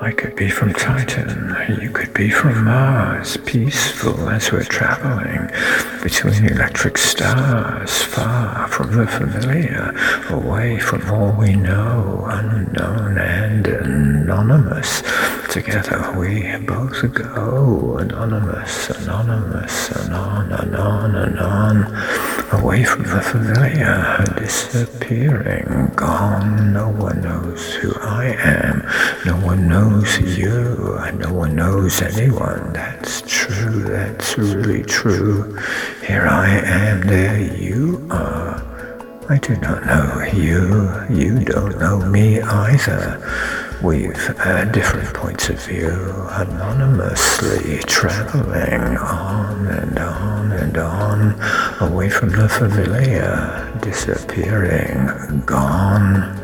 I could be from Titan, you could be from Mars, peaceful as we're traveling between electric stars, far from the familiar, away from all we know, unknown and anonymous. Together we both go, anonymous, anonymous, anon, anon, anon, away from the familiar, disappearing, gone. No one knows who I am, no one knows you, no one knows anyone. That's true, that's really true. Here I am, there you are. I do not know you, you don't know me either. We've different points of view, anonymously traveling on and on and on, away from the familiar, disappearing, gone.